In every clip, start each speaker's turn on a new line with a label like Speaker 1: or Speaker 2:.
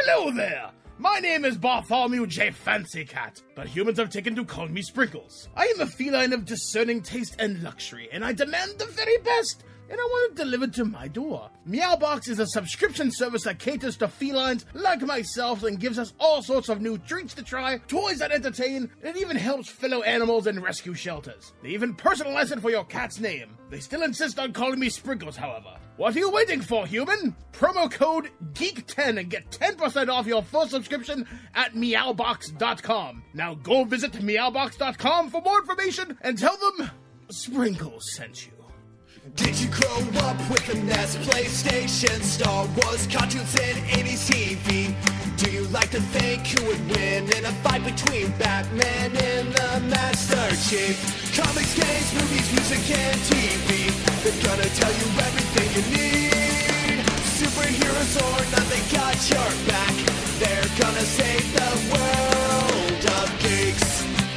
Speaker 1: Hello there! My name is Bartholomew J. Fancy Cat, but humans have taken to calling me Sprinkles. I am a feline of discerning taste and luxury, and I demand the very best, and I want it delivered to my door. Meowbox is a subscription service that caters to felines like myself and gives us all sorts of new treats to try, toys that entertain, and it even helps fellow animals in rescue shelters. They even personalize it for your cat's name. They still insist on calling me Sprinkles, however. What are you waiting for, human? Promo code GEEK10 and get 10% off your full subscription at Meowbox.com. Now go visit Meowbox.com for more information and tell them Sprinkles sent you.
Speaker 2: Did you grow up with a NES, PlayStation, Star Wars, cartoons, and 80s TV? Do you like to think who would win in a fight between Batman and the Master Chief? Comics, games, movies, music, and TV. They're gonna tell you everything you need. Superheroes or not, they got your back. They're gonna save the world of geeks.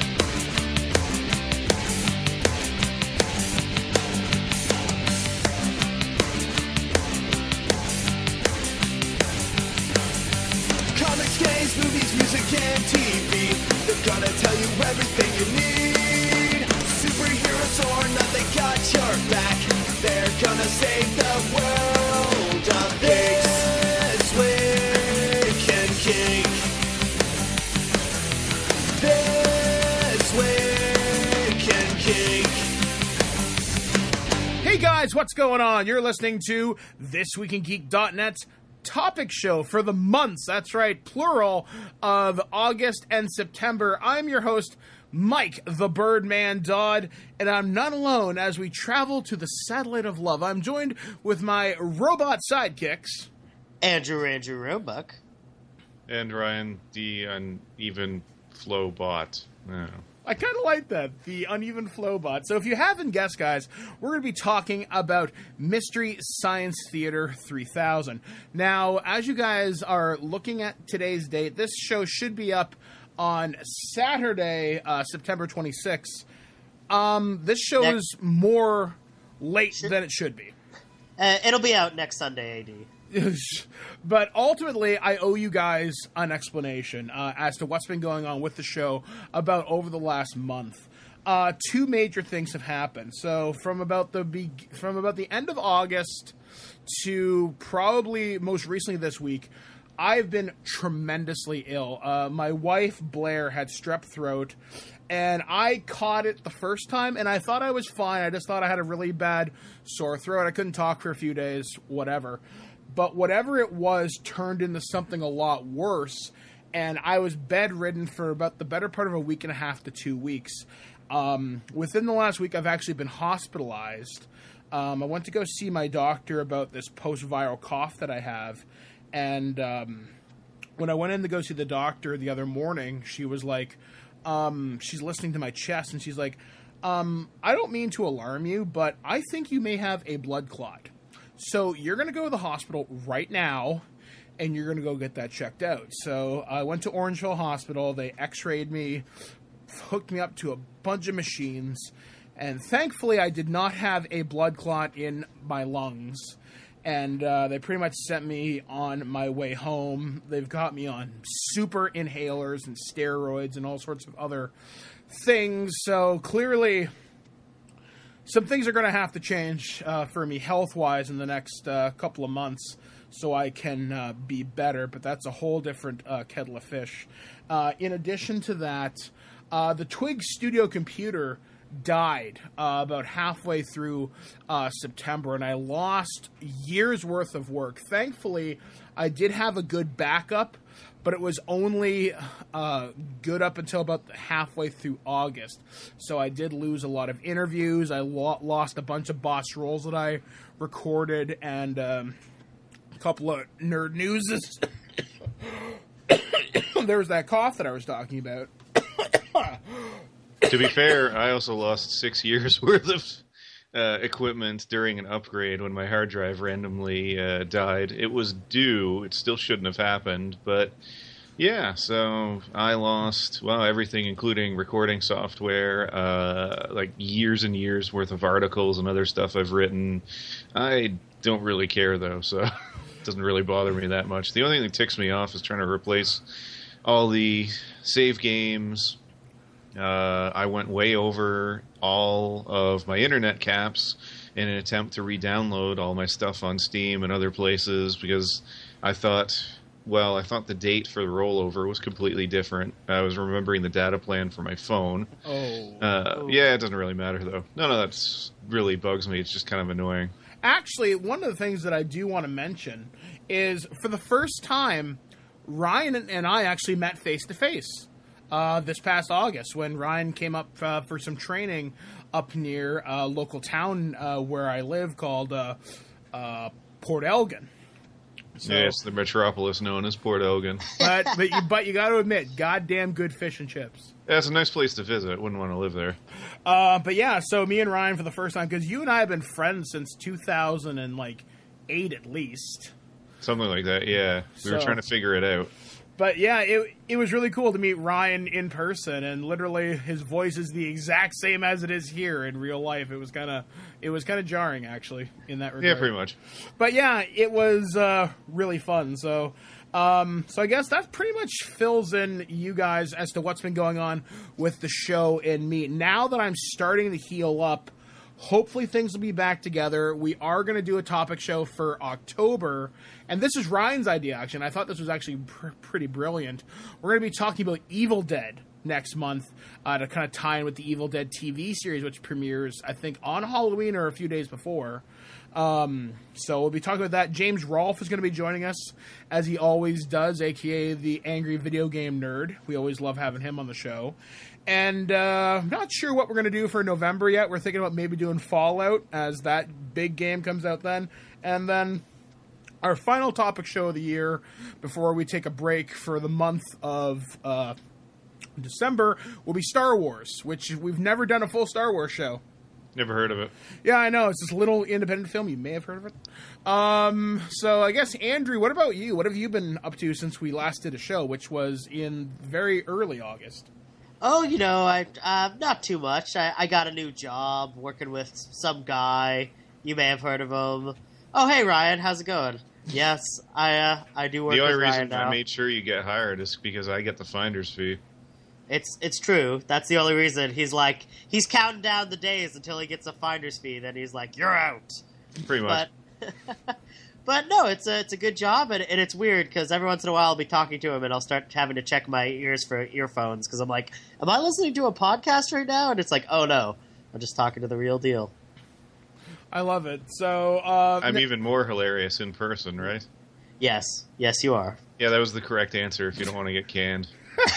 Speaker 2: Comics, games, movies, music, and TV. They're gonna tell you everything you need. Superheroes or not, they got your back. They're gonna save the world of This Week in Geek. This Week in Geek.
Speaker 1: Hey guys, what's going on? You're listening to ThisWeekinGeek.net's topic show for the months, that's right, plural, of August and September. I'm your host, Mike the Birdman Dodd, and I'm not alone as we travel to the satellite of love. I'm joined with my robot sidekicks,
Speaker 3: Andrew Roebuck.
Speaker 4: And Ryan, the uneven flow bot. Oh.
Speaker 1: I kind of like that, the uneven flow bot. So if you haven't guessed, guys, we're going to be talking about Mystery Science Theater 3000. Now, as you guys are looking at today's date, this show should be up on Saturday, September 26th. This show is more late than it should be.
Speaker 3: It'll be out next Sunday, AD.
Speaker 1: But ultimately, I owe you guys an explanation as to what's been going on with the show about over the last month. Two major things have happened. So from about the end of August to probably most recently this week, I've been tremendously ill. My wife, Blair, had strep throat, and I caught it the first time, and I thought I was fine. I just thought I had a really bad sore throat. I couldn't talk for a few days, whatever. But whatever it was turned into something a lot worse, and I was bedridden for about the better part of a week and a half to 2 weeks. Within the last week, I've actually been hospitalized. I went to go see my doctor about this post-viral cough that I have, and when I went in to go see the doctor the other morning, she was like, she's listening to my chest, and she's like, I don't mean to alarm you, but I think you may have a blood clot. So you're going to go to the hospital right now, and you're going to go get that checked out. So I went to Orangeville Hospital. They x-rayed me, hooked me up to a bunch of machines, and thankfully I did not have a blood clot in my lungs. And they pretty much sent me on my way home. They've got me on super inhalers and steroids and all sorts of other things. So clearly some things are going to have to change for me health-wise in the next couple of months so I can be better, but that's a whole different kettle of fish. In addition to that, the Twig Studio computer died about halfway through September, and I lost years' worth of work. Thankfully, I did have a good backup, but it was only good up until about halfway through August. So I did lose a lot of interviews. I lost a bunch of boss roles that I recorded, and a couple of nerd newses. There was that cough that I was talking about.
Speaker 4: To be fair, I also lost 6 years worth of equipment during an upgrade when my hard drive randomly died. It was due. It still shouldn't have happened, but yeah, so I lost, well, everything, including recording software, like years and years worth of articles and other stuff I've written. I don't really care, though, so doesn't really bother me that much. The only thing that ticks me off is trying to replace all the save games. I went way over all of my internet caps in an attempt to re-download all my stuff on Steam and other places because I thought the date for the rollover was completely different. I was remembering the data plan for my phone. Yeah, it doesn't really matter, though. None of that really bugs me. It's just kind of annoying.
Speaker 1: Actually, one of the things that I do want to mention is, for the first time, Ryan and I actually met face-to-face this past August when Ryan came up for some training up near a local town where I live called Port Elgin. So,
Speaker 4: yes, the metropolis known as Port Elgin.
Speaker 1: But you got to admit, goddamn good fish and chips.
Speaker 4: Yeah, it's a nice place to visit. Wouldn't want to live there.
Speaker 1: But yeah, so me and Ryan for the first time, because you and I have been friends since 2008 at least.
Speaker 4: Something like that, yeah. We were trying to figure it out.
Speaker 1: But yeah, it was really cool to meet Ryan in person, and literally his voice is the exact same as it is here in real life. It was kind of jarring, actually, in that regard.
Speaker 4: Yeah, pretty much.
Speaker 1: But yeah, it was really fun. So I guess that pretty much fills in you guys as to what's been going on with the show and me. Now that I'm starting to heal up, hopefully things will be back together. We are going to do a topic show for October, and this is Ryan's idea, actually, and I thought this was actually pretty brilliant. We're going to be talking about Evil Dead next month to kind of tie in with the Evil Dead TV series, which premieres, I think, on Halloween or a few days before. So we'll be talking about that. James Rolfe is going to be joining us, as he always does, a.k.a. the Angry Video Game Nerd. We always love having him on the show. And I'm not sure what we're going to do for November yet. We're thinking about maybe doing Fallout, as that big game comes out then. And then our final topic show of the year, before we take a break for the month of December, will be Star Wars, which we've never done a full Star Wars show.
Speaker 4: Never heard of it.
Speaker 1: Yeah, I know. It's this little independent film. You may have heard of it. So I guess, Andrew, what about you? What have you been up to since we last did a show, which was in very early August?
Speaker 3: Oh, you know, I not too much. I got a new job working with some guy. You may have heard of him. Oh, hey, Ryan, how's it going? Yes, I do work with Ryan now. The only reason
Speaker 4: I made sure you get hired is because I get the finder's fee.
Speaker 3: It's true. That's the only reason. He's counting down the days until he gets a finder's fee. Then he's like, "You're out."
Speaker 4: Pretty much.
Speaker 3: But no, it's a good job, and it's weird because every once in a while I'll be talking to him and I'll start having to check my ears for earphones because I'm like, am I listening to a podcast right now? And it's like, oh no, I'm just talking to the real deal.
Speaker 1: I love it. So
Speaker 4: I'm even more hilarious in person, right?
Speaker 3: Yes, you are.
Speaker 4: Yeah, that was the correct answer if you don't want to get canned.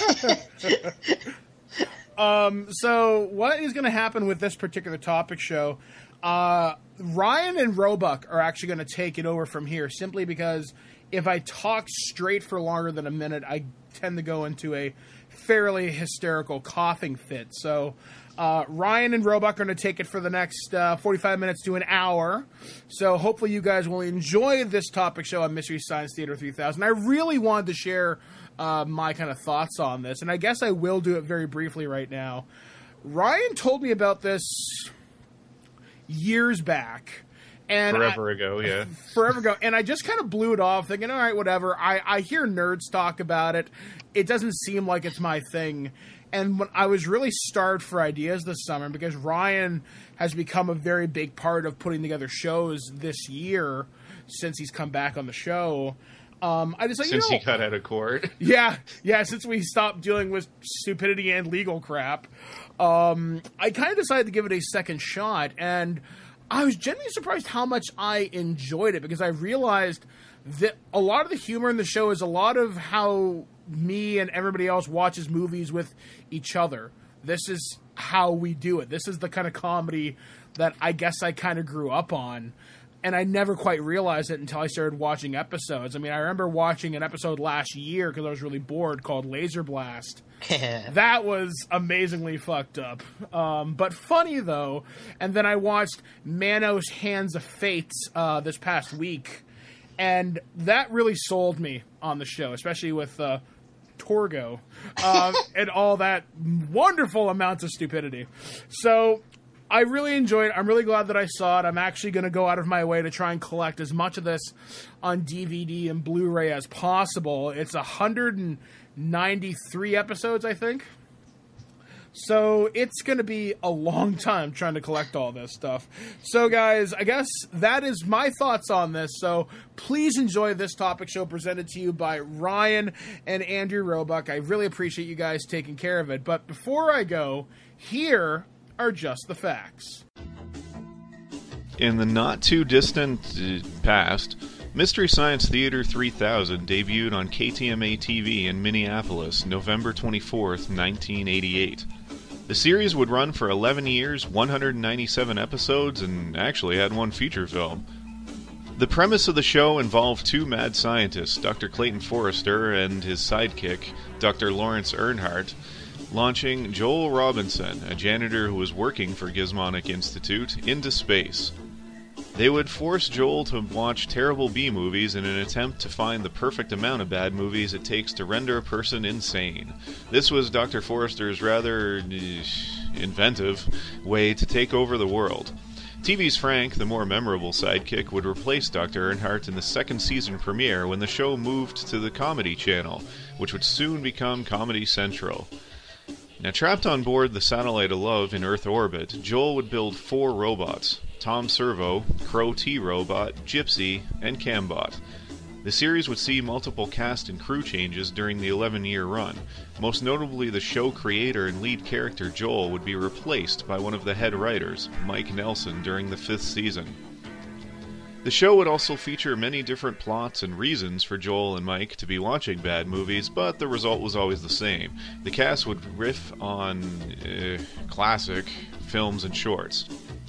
Speaker 1: So what is going to happen with this particular topic show? Ryan and Roebuck are actually going to take it over from here, simply because if I talk straight for longer than a minute, I tend to go into a fairly hysterical coughing fit. So Ryan and Roebuck are going to take it for the next 45 minutes to an hour. So hopefully you guys will enjoy this topic show on Mystery Science Theater 3000. I really wanted to share my kind of thoughts on this, and I guess I will do it very briefly right now. Ryan told me about this years back. And
Speaker 4: forever ago, and I just kind of blew it off, thinking, all right, whatever.
Speaker 1: I hear nerds talk about it. It doesn't seem like it's my thing. And when I was really starved for ideas this summer, because Ryan has become a very big part of putting together shows this year since he's come back on the show. I just
Speaker 4: since he got out of court.
Speaker 1: Yeah, since we stopped dealing with stupidity and legal crap. I kind of decided to give it a second shot, and I was genuinely surprised how much I enjoyed it, because I realized that a lot of the humor in the show is a lot of how me and everybody else watches movies with each other. This is how we do it. This is the kind of comedy that I guess I kind of grew up on, and I never quite realized it until I started watching episodes. I mean, I remember watching an episode last year because I was really bored, called Laser Blast. That was amazingly fucked up. But funny, though. And then I watched Manos Hands of Fate this past week, and that really sold me on the show, especially with Torgo and all that wonderful amounts of stupidity. So I really enjoyed it. I'm really glad that I saw it. I'm actually going to go out of my way to try and collect as much of this on DVD and Blu-ray as possible. It's 193 episodes, I think. So it's going to be a long time trying to collect all this stuff. So, guys, I guess that is my thoughts on this. So please enjoy this topic show presented to you by Ryan and Andrew Roebuck. I really appreciate you guys taking care of it. But before I go, here are just the facts.
Speaker 4: In the not-too-distant past, Mystery Science Theater 3000 debuted on KTMA TV in Minneapolis, November 24th, 1988. The series would run for 11 years, 197 episodes, and actually had one feature film. The premise of the show involved two mad scientists, Dr. Clayton Forrester and his sidekick, Dr. Lawrence Earnhardt, launching Joel Robinson, a janitor who was working for Gizmonic Institute, into space. They would force Joel to watch terrible B-movies in an attempt to find the perfect amount of bad movies it takes to render a person insane. This was Dr. Forrester's rather inventive way to take over the world. TV's Frank, the more memorable sidekick, would replace Dr. Earnhardt in the second season premiere when the show moved to the Comedy Channel, which would soon become Comedy Central. Now, trapped on board the Satellite of Love in Earth orbit, Joel would build 4 robots: Tom Servo, Crow T-Robot, Gypsy, and Cambot. The series would see multiple cast and crew changes during the 11-year run. Most notably, the show creator and lead character Joel would be replaced by one of the head writers, Mike Nelson, during the 5th season. The show would also feature many different plots and reasons for Joel and Mike to be watching bad movies, but the result was always the same. The cast would riff on classic films and shorts.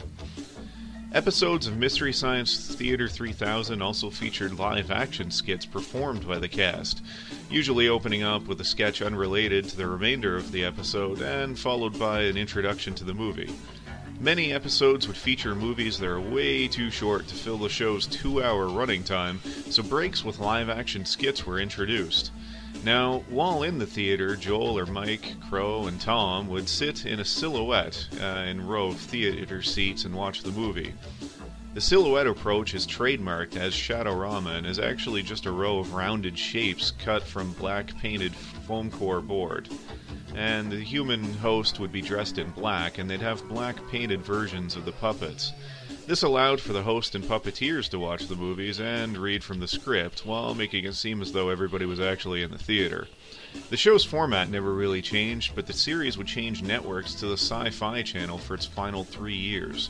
Speaker 4: Episodes of Mystery Science Theater 3000 also featured live-action skits performed by the cast, usually opening up with a sketch unrelated to the remainder of the episode and followed by an introduction to the movie. Many episodes would feature movies that are way too short to fill the show's 2-hour running time, so breaks with live-action skits were introduced. Now, while in the theater, Joel or Mike, Crow, and Tom would sit in a silhouette in a row of theater seats and watch the movie. The silhouette approach is trademarked as Shadowrama and is actually just a row of rounded shapes cut from black painted foam core board. And the human host would be dressed in black, and they'd have black painted versions of the puppets. This allowed for the host and puppeteers to watch the movies and read from the script, while making it seem as though everybody was actually in the theater. The show's format never really changed, but the series would change networks to the Sci-Fi Channel for its final 3 years.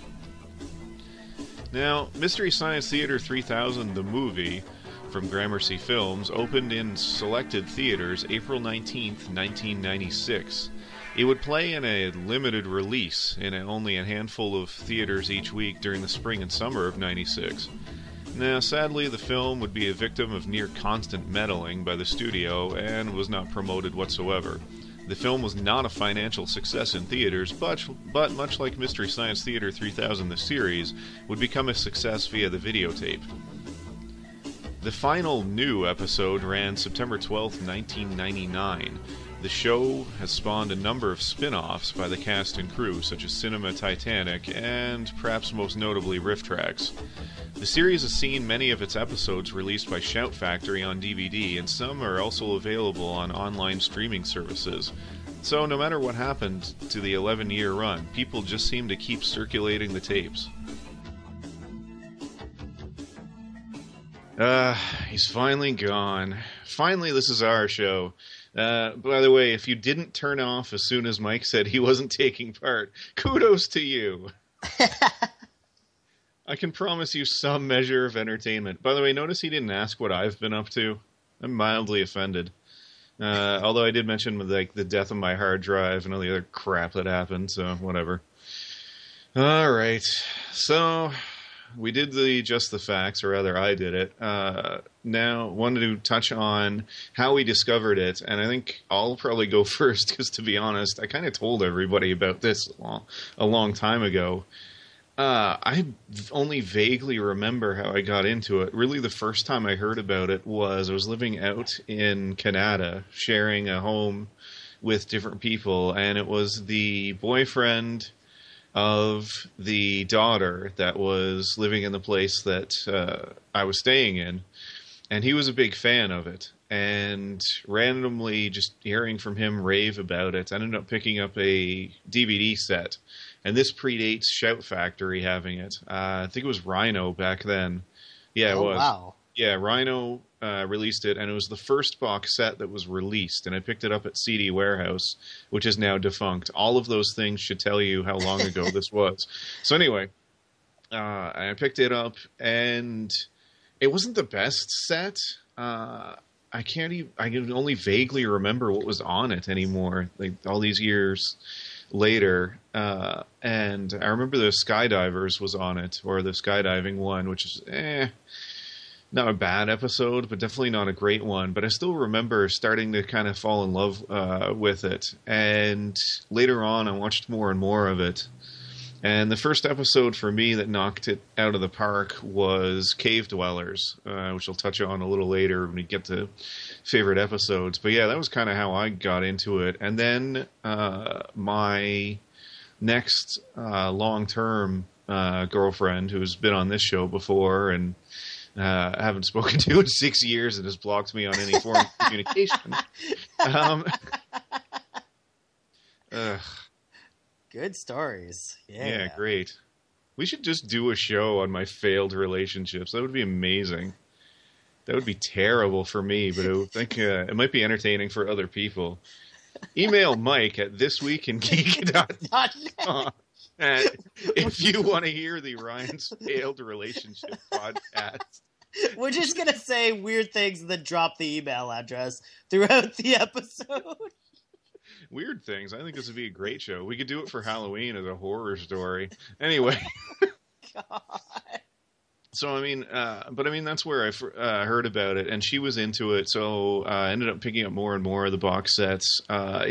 Speaker 4: Now, Mystery Science Theater 3000, the movie, from Gramercy Films, opened in selected theaters April 19th, 1996. It would play in a limited release in only a handful of theaters each week during the spring and summer of '96. Now, sadly, the film would be a victim of near constant meddling by the studio and was not promoted whatsoever. The film was not a financial success in theaters, but much like Mystery Science Theater 3000, the series, would become a success via the videotape. The final new episode ran September 12, 1999. The show has spawned a number of spin-offs by the cast and crew, such as Cinema Titanic and, perhaps most notably, Riff Tracks. The series has seen many of its episodes released by Shout Factory on DVD, and some are also available on online streaming services. So no matter what happened to the 11-year run, people just seem to keep circulating the tapes. He's finally gone. Finally, this is our show. By the way, if you didn't turn off as soon as Mike said he wasn't taking part, kudos to you. I can promise you some measure of entertainment. By the way, notice he didn't ask what I've been up to. I'm mildly offended. Although I did mention like the death of my hard drive and all the other crap that happened, so whatever. All right, so we did just the facts, or rather I did it. Now, wanted to touch on how we discovered it, and I think I'll probably go first, because to be honest, I kind of told everybody about this a long time ago. I only vaguely remember how I got into it. Really, the first time I heard about it was I was living out in Canada, sharing a home with different people, and it was the boyfriend of the daughter that was living in the place that I was staying in. And he was a big fan of it. And randomly just hearing from him rave about it, I ended up picking up a DVD set. And this predates Shout Factory having it. I think it was Rhino back then. Yeah, it was.
Speaker 3: Wow.
Speaker 4: Yeah, Rhino released it, and it was the first box set that was released. And I picked it up at CD Warehouse, which is now defunct. All of those things should tell you how long ago this was. So anyway, I picked it up, and it wasn't the best set. I can only vaguely remember what was on it anymore, like all these years later. And I remember the Skydivers was on it, or the skydiving one, which is not a bad episode, but definitely not a great one. But I still remember starting to kind of fall in love with it. And later on, I watched more and more of it. And the first episode for me that knocked it out of the park was Cave Dwellers, which I'll touch on a little later when we get to favorite episodes. But yeah, that was kind of how I got into it. And then my next long-term girlfriend, who's been on this show before and I haven't spoken to in 6 years and has blocked me on any form of communication.
Speaker 3: Good stories.
Speaker 4: Yeah, great. We should just do a show on my failed relationships. That would be amazing. That would be terrible for me, but I think it might be entertaining for other people. Email Mike at thisweekingeek.com if you want to hear the Ryan's Failed Relationship podcast.
Speaker 3: We're just going to say weird things and then drop the email address throughout the episode.
Speaker 4: Weird things. I think this would be a great show. We could do it for Halloween as a horror story. Anyway.
Speaker 3: God.
Speaker 4: So, I mean, that's where I heard about it, and she was into it, so I ended up picking up more and more of the box sets. I'll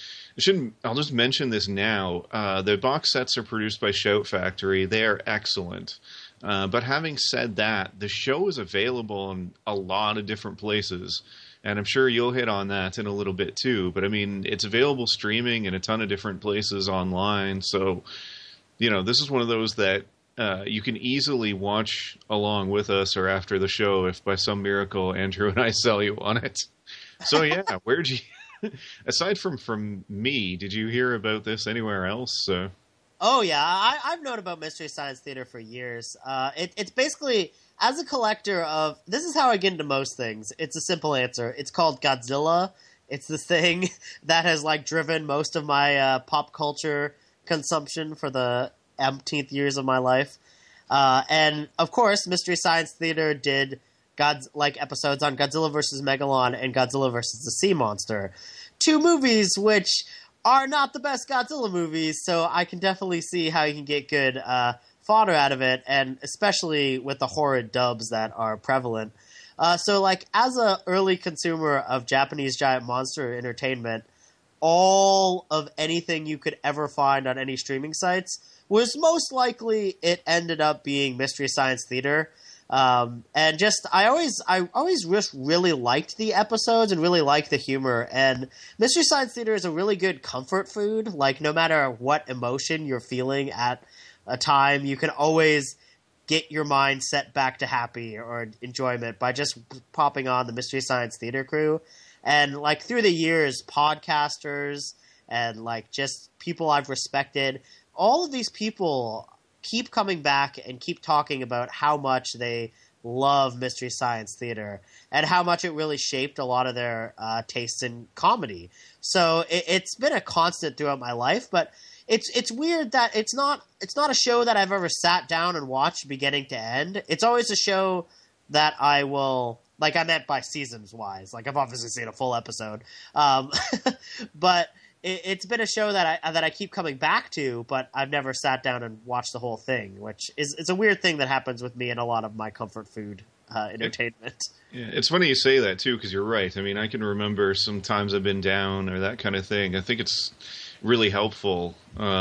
Speaker 4: just mention this now. The box sets are produced by Shout Factory. They are excellent. But having said that, the show is available in a lot of different places. And I'm sure you'll hit on that in a little bit too. But I mean, it's available streaming in a ton of different places online. So, this is one of those that you can easily watch along with us or after the show if by some miracle Andrew and I sell you on it. So yeah, where'd you, aside from me, did you hear about this anywhere else?
Speaker 3: Oh yeah, I've known about Mystery Science Theater for years. It's basically, as a collector of, this is how I get into most things. It's a simple answer. It's called Godzilla. It's the thing that has driven most of my pop culture consumption for the umpteenth years of my life. And of course, Mystery Science Theater did episodes on Godzilla vs. Megalon and Godzilla vs. the Sea Monster. Two movies which are not the best Godzilla movies, so I can definitely see how you can get good fodder out of it, and especially with the horrid dubs that are prevalent. So as an early consumer of Japanese giant monster entertainment, all of anything you could ever find on any streaming sites was most likely it ended up being Mystery Science Theater. And just, I always just really liked the episodes and really liked the humor. And Mystery Science Theater is a really good comfort food. No matter what emotion you're feeling at a time, you can always get your mind set back to happy or enjoyment by just popping on the Mystery Science Theater crew. And through the years, podcasters and just people I've respected, all of these people keep coming back and keep talking about how much they love Mystery Science Theater and how much it really shaped a lot of their tastes in comedy. So it's been a constant throughout my life, but it's weird that it's not a show that I've ever sat down and watched beginning to end. It's always a show that I will, I meant by seasons wise. I've obviously seen a full episode, but it's been a show that I keep coming back to, but I've never sat down and watched the whole thing, which is a weird thing that happens with me in a lot of my comfort food entertainment.
Speaker 4: Yeah, it's funny you say that too, because you're right. I mean, I can remember some times I've been down or that kind of thing. I think it's really helpful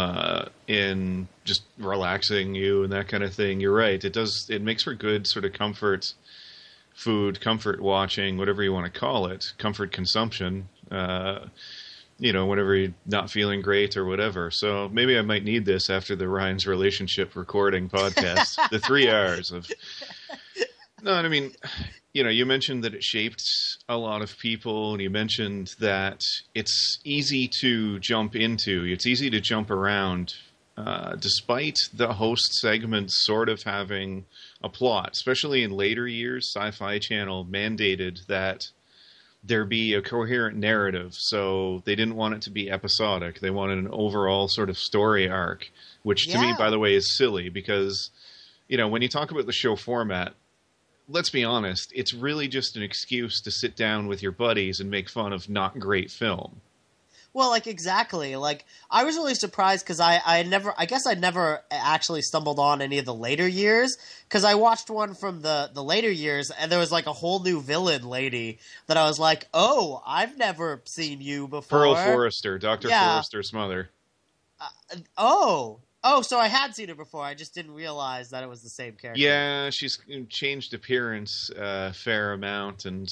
Speaker 4: in just relaxing you and that kind of thing. You're right. It makes for good sort of comfort food, comfort watching, whatever you want to call it, comfort consumption. whenever you're not feeling great or whatever. So maybe I might need this after the Ryan's Relationship Recording podcast, the 3 hours of... No, I mean, you mentioned that it shaped a lot of people, and you mentioned that it's easy to jump into. It's easy to jump around, despite the host segments sort of having a plot. Especially in later years, Sci-Fi Channel mandated that there be a coherent narrative, so they didn't want it to be episodic. They wanted an overall sort of story arc, which to me, by the way, is silly because, when you talk about the show format, let's be honest, it's really just an excuse to sit down with your buddies and make fun of not great film.
Speaker 3: Well, exactly. I was really surprised because I never actually stumbled on any of the later years because I watched one from the later years and there was a whole new villain lady that I was like, oh, I've never seen you before.
Speaker 4: Pearl Forrester, Dr. Forrester's mother.
Speaker 3: So I had seen her before. I just didn't realize that it was the same character.
Speaker 4: Yeah, she's changed appearance a fair amount, and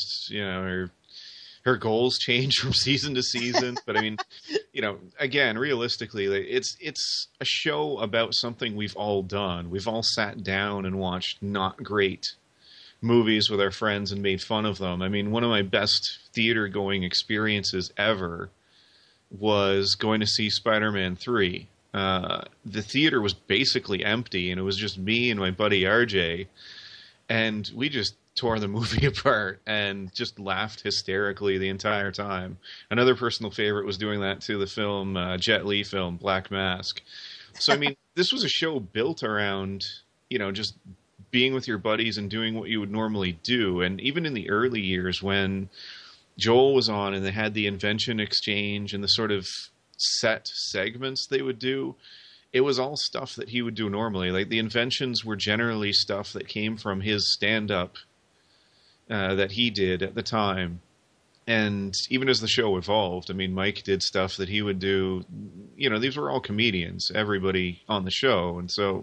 Speaker 4: her goals change from season to season. But I mean, again, realistically, it's a show about something we've all done. We've all sat down and watched not great movies with our friends and made fun of them. I mean, one of my best theater going experiences ever was going to see Spider-Man 3. The theater was basically empty, and it was just me and my buddy RJ, and we just tore the movie apart and just laughed hysterically the entire time. Another personal favorite was doing that to the film, Jet Li film, Black Mask. So, I mean, this was a show built around, just being with your buddies and doing what you would normally do. And even in the early years when Joel was on and they had the invention exchange and the sort of set segments they would do, it was all stuff that he would do normally. The inventions were generally stuff that came from his stand-up that he did at the time. And even as the show evolved, I mean, Mike did stuff that he would do. These were all comedians, everybody on the show. And so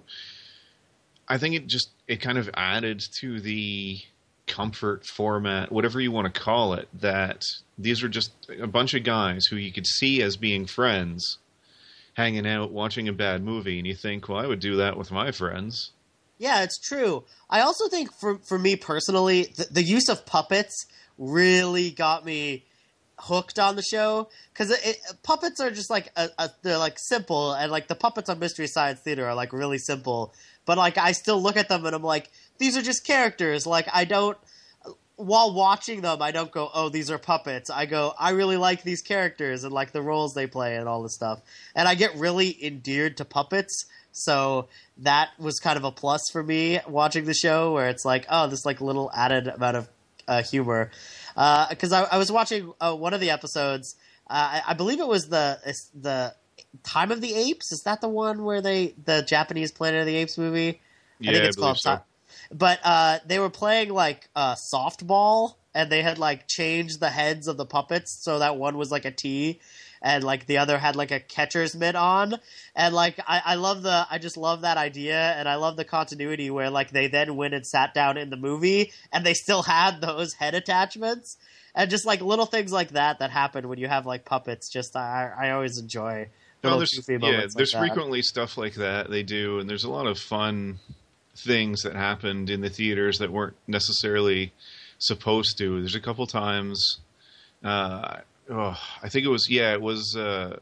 Speaker 4: I think it kind of added to the comfort format, whatever you want to call it, that these were just a bunch of guys who you could see as being friends, hanging out, watching a bad movie, and you think, well, I would do that with my friends.
Speaker 3: Yeah, it's true. I also think for me personally, the use of puppets really got me hooked on the show because puppets are just they're simple, and the puppets on Mystery Science Theater are really simple, but I still look at them and I'm like, these are just characters. I don't, while watching them, I don't go, oh, these are puppets. I go, I really like these characters and the roles they play and all this stuff. And I get really endeared to puppets. So that was kind of a plus for me watching the show, where it's oh, this little added amount of humor. Because I was watching one of the episodes. I believe it was the Time of the Apes. Is that the one where the Japanese Planet of the Apes movie?
Speaker 4: Yeah, I think it's called so.
Speaker 3: But they were playing softball, and they had changed the heads of the puppets so that one was a T, and the other had a catcher's mitt on, and I just love that idea, and I love the continuity where they then went and sat down in the movie, and they still had those head attachments, and just little things like that happen when you have puppets. Just I always enjoy.
Speaker 4: There's frequently stuff like that they do, and there's a lot of fun things that happened in the theaters that weren't necessarily supposed to. There's a couple times, I think it was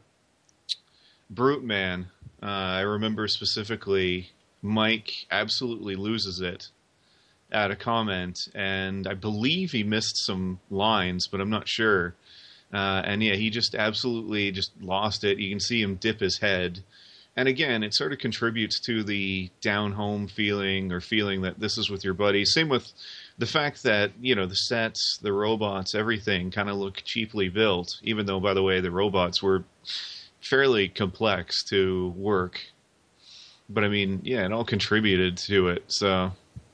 Speaker 4: Brute Man. I remember specifically Mike absolutely loses it at a comment, and I believe he missed some lines, but I'm not sure. And yeah, he just absolutely just lost it. You can see him dip his head. And again, it sort of contributes to the down-home feeling, or feeling that this is with your buddies. Same with the fact that, the sets, the robots, everything kind of look cheaply built, even though, by the way, the robots were fairly complex to work. But, I mean, yeah, it all contributed to it, so...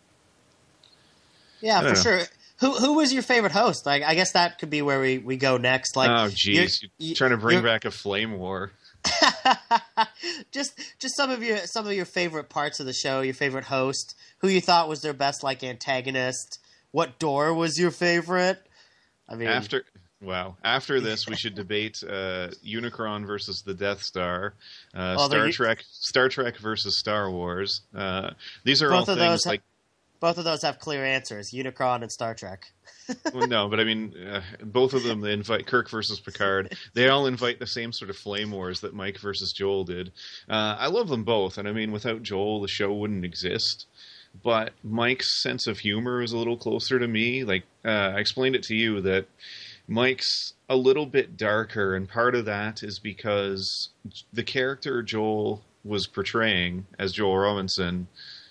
Speaker 3: Yeah, for sure. Who was your favorite host? I guess that could be where we go next.
Speaker 4: Oh, geez. You're trying to bring back a flame war.
Speaker 3: just some of your favorite parts of the show, your favorite host, who you thought was their best antagonist. What door was your favorite? I mean,
Speaker 4: Wow. After this, we should debate Unicron versus the Death Star,
Speaker 3: Although
Speaker 4: Star Trek versus Star Wars. These are all things like.
Speaker 3: Both of those have clear answers: Unicron and Star Trek.
Speaker 4: Well, no, but I mean, both of them, they invite Kirk versus Picard. They all invite the same sort of flame wars that Mike versus Joel did. I love them both, and I mean, without Joel, the show wouldn't exist. But Mike's sense of humor is a little closer to me. Like, I explained it to you that Mike's a little bit darker, and part of that is because the character Joel was portraying as Joel Robinson,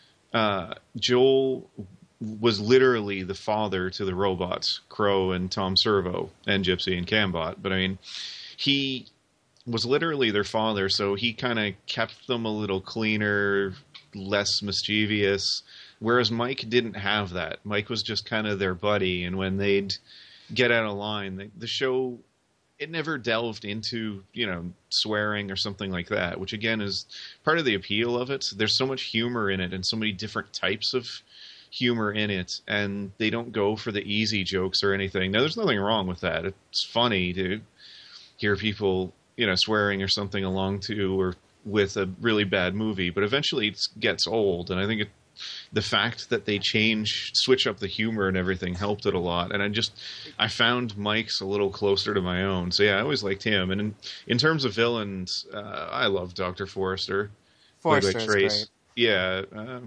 Speaker 4: Joel was literally the father to the robots, Crow and Tom Servo, and Gypsy and Cambot. But I mean, he was literally their father, so he kind of kept them a little cleaner, less mischievous, whereas Mike didn't have that. Mike was just kind of their buddy, and when they'd get out of line, the show, it never delved into, swearing or something like that, which again is part of the appeal of it. There's so much humor in it and so many different types of humor in it, and they don't go for the easy jokes or anything. Now, there's nothing wrong with that. It's funny to hear people, swearing or something along to or with a really bad movie, but eventually it gets old, and I think the fact that they switch up the humor and everything helped it a lot. And I found Mike's a little closer to my own. So yeah, I always liked him. And in terms of villains, I love Dr. Forrester.
Speaker 3: Forrester is great.
Speaker 4: Yeah.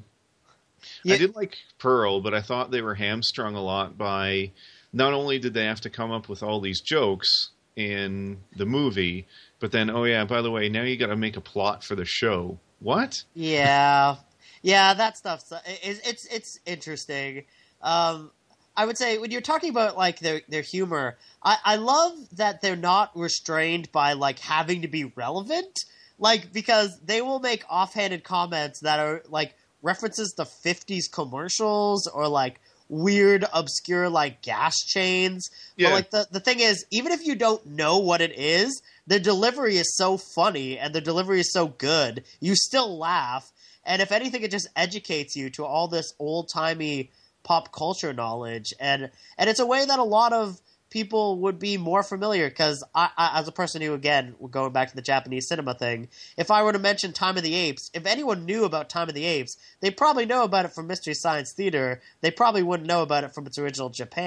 Speaker 4: I did like Pearl, but I thought they were hamstrung a lot by, not only did they have to come up with all these jokes in the movie, but then, oh yeah, by the way, now you got to make a plot for the show. What?
Speaker 3: Yeah. Yeah, that stuff's it's interesting. I would say when you're talking about like their humor, I love that they're not restrained by like having to be relevant, like because they will make offhanded comments that are like references to 50s commercials or like weird obscure like gas chains. Yeah. But like the thing is, even if you don't know what it is, the delivery is so funny and the delivery is so good, you still laugh. And if anything, it just educates you to all this old-timey pop culture knowledge. And it's a way that a lot of people would be more familiar. Because I, as a person who, again, going back to the Japanese cinema thing, if I were to mention Time of the Apes, if anyone knew about Time of the Apes, they probably know about it from Mystery Science Theater. They probably wouldn't know about it from its original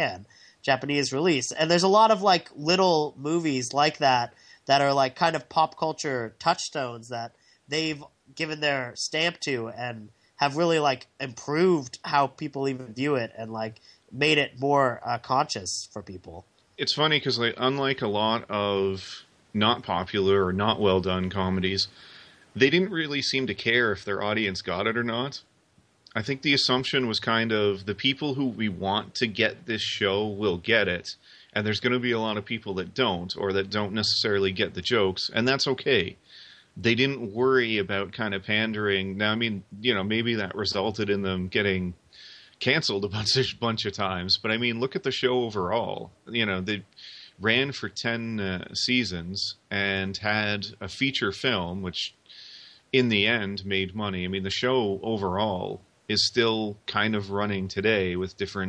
Speaker 3: Japanese release. And there's a lot of, like, little movies like that are, like, kind of pop culture touchstones that they've given their stamp to and have really like improved how people even view it and like made it more conscious for people.
Speaker 4: It's funny because like unlike a lot of not popular or not well done comedies, they didn't really seem to care if their audience got it or not. I think the assumption was kind of the people who we want to get this show will get it, and there's going to be a lot of people that don't or that don't necessarily get the jokes, and that's okay. They didn't worry about kind of pandering. Now, I mean, maybe that resulted in them getting canceled a bunch of times. But I mean, look at the show overall. They ran for 10 seasons and had a feature film, which in the end made money. I mean, the show overall is still kind of running today with different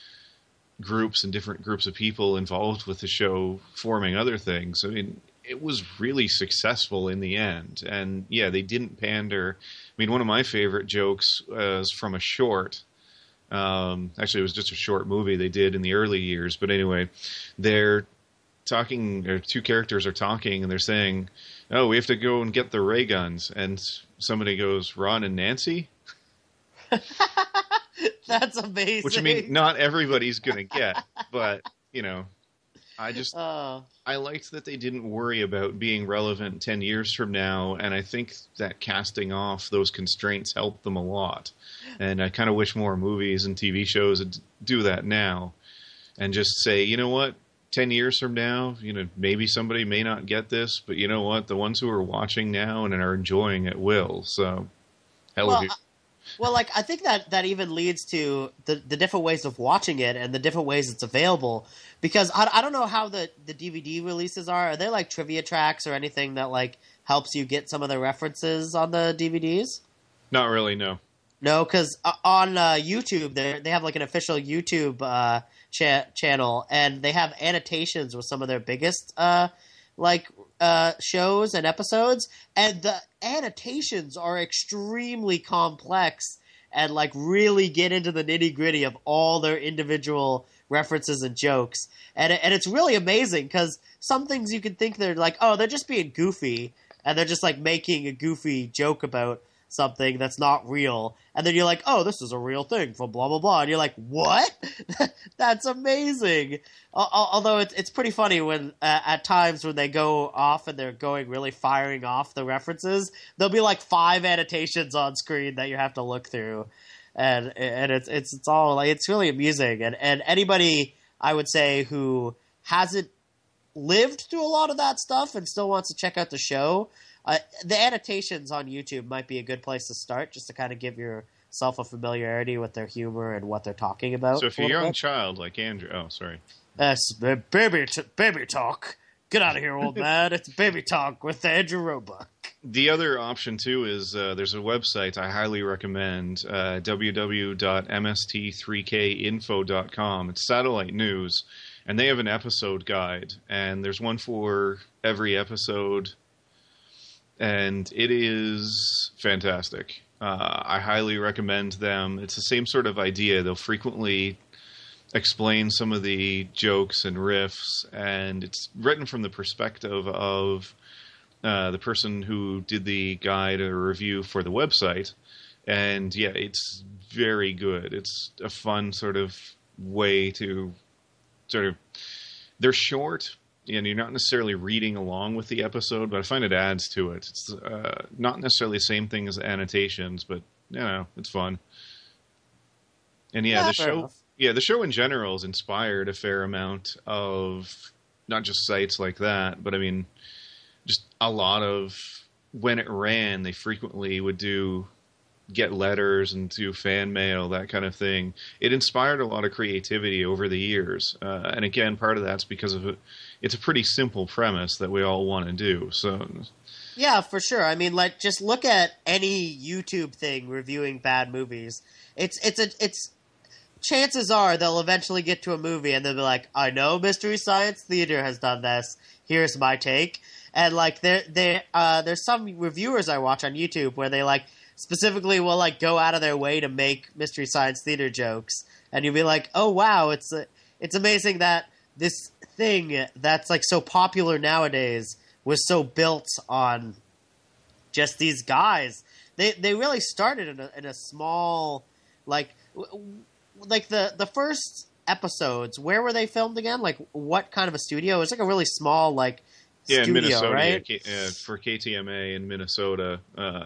Speaker 4: groups and different groups of people involved with the show forming other things. I mean, it was really successful in the end. And yeah, they didn't pander. I mean, one of my favorite jokes was from a short. Actually, it was just a short movie they did in the early years. But anyway, they're talking, or two characters are talking, and they're saying, oh, we have to go and get the ray guns. And somebody goes, Ron and Nancy?
Speaker 3: That's amazing.
Speaker 4: Which, I mean, not everybody's going to get. But, I liked that they didn't worry about being relevant 10 years from now, and I think that casting off those constraints helped them a lot. And I kind of wish more movies and TV shows would do that now and just say, you know what, 10 years from now, maybe somebody may not get this, but you know what, the ones who are watching now and are enjoying it will. So,
Speaker 3: Well, like, I think that even leads to the different ways of watching it and the different ways it's available. Because I don't know how the DVD releases are. Are there, like, trivia tracks or anything that, like, helps you get some of the references on the DVDs?
Speaker 4: Not really, no.
Speaker 3: No, because on YouTube, they have, like, an official YouTube channel, and they have annotations with some of their biggest shows and episodes, and the annotations are extremely complex and like really get into the nitty gritty of all their individual references and jokes, and it's really amazing because some things you could think they're like, oh, they're just being goofy, and they're just like making a goofy joke about something that's not real, and then you're like, oh, this is a real thing from blah blah blah, and you're like, what? That's amazing. Although it's pretty funny when at times when they go off and they're going really firing off the references, there'll be like 5 annotations on screen that you have to look through, and it's all like, it's really amusing, and anybody I would say who hasn't lived through a lot of that stuff and still wants to check out the show, the annotations on YouTube might be a good place to start, just to kind of give yourself a familiarity with their humor and what they're talking about.
Speaker 4: So if you're a young child like Andrew,
Speaker 3: That's baby talk. Get out of here, old man. It's baby talk with Andrew Roebuck.
Speaker 4: The other option too is there's a website I highly recommend, www.mst3kinfo.com. It's satellite news, and they have an episode guide, and there's one for every episode. And it is fantastic. I highly recommend them. It's the same sort of idea. They'll frequently explain some of the jokes and riffs, and it's written from the perspective of the person who did the guide or review for the website. And yeah, it's very good. It's a fun sort of way to they're short, and you're not necessarily reading along with the episode, but I find it adds to it. It's not necessarily the same thing as the annotations, but it's fun. And the show in general has inspired a fair amount of not just sites like that, but I mean, just a lot of, when it ran, they frequently would get letters and do fan mail, that kind of thing. It inspired a lot of creativity over the years. And again, part of that's because of it. It's a pretty simple premise that we all want to do. So,
Speaker 3: yeah, for sure. I mean, like, just look at any YouTube thing reviewing bad movies. It's chances are they'll eventually get to a movie and they'll be like, I know Mystery Science Theater has done this. Here's my take. And like, there's some reviewers I watch on YouTube where they like specifically will like go out of their way to make Mystery Science Theater jokes, and you'll be like, oh wow, it's amazing that this thing that's like so popular nowadays was so built on just these guys. They really started in a small, like the first episodes. Where were they filmed again? Like, what kind of a studio? It was like a really small studio,
Speaker 4: in Minnesota,
Speaker 3: right?
Speaker 4: For KTMA in Minnesota.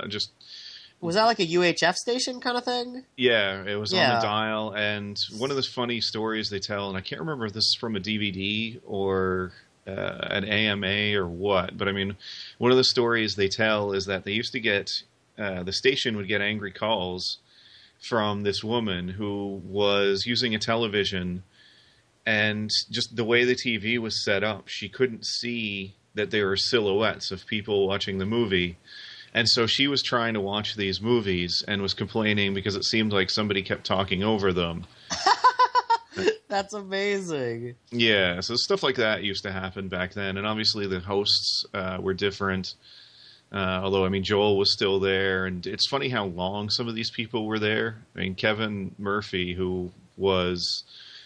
Speaker 3: Was that like a UHF station kind of thing?
Speaker 4: Yeah, it was on the dial. And one of the funny stories they tell, and I can't remember if this is from a DVD or an AMA or what, but I mean, one of the stories they tell is that they used to get, the station would get angry calls from this woman who was using a television, and just the way the TV was set up, she couldn't see that there were silhouettes of people watching the movie. And so she was trying to watch these movies and was complaining because it seemed like somebody kept talking over them.
Speaker 3: That's amazing.
Speaker 4: Yeah, so stuff like that used to happen back then. And obviously the hosts were different. Although, I mean, Joel was still there. And it's funny how long some of these people were there. I mean, Kevin Murphy, who was,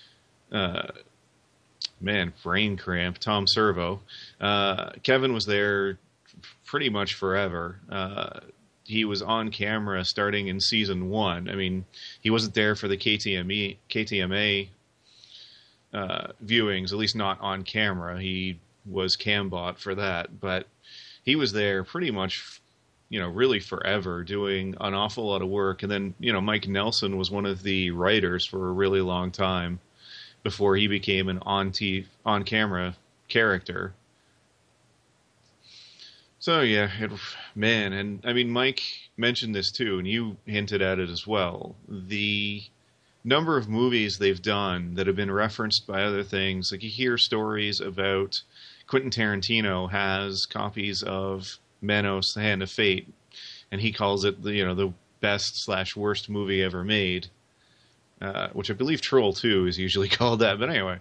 Speaker 4: brain cramp, Tom Servo. Kevin was there pretty much forever. He was on camera starting in season 1. I mean, he wasn't there for the KTMA viewings, at least not on camera. He was cambot for that, but he was there pretty much, really forever, doing an awful lot of work. And then, Mike Nelson was one of the writers for a really long time before he became an on-camera character. So yeah, and I mean, Mike mentioned this too, and you hinted at it as well. The number of movies they've done that have been referenced by other things, like you hear stories about Quentin Tarantino has copies of Manos, The Hand of Fate, and he calls it the best/worst movie ever made. which I believe Troll 2 is usually called that. But anyway,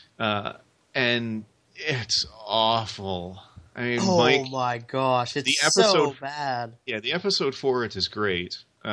Speaker 4: and it's awful. I mean,
Speaker 3: Oh
Speaker 4: Mike,
Speaker 3: my gosh, it's
Speaker 4: the episode,
Speaker 3: so bad.
Speaker 4: yeah, the episode for it is great.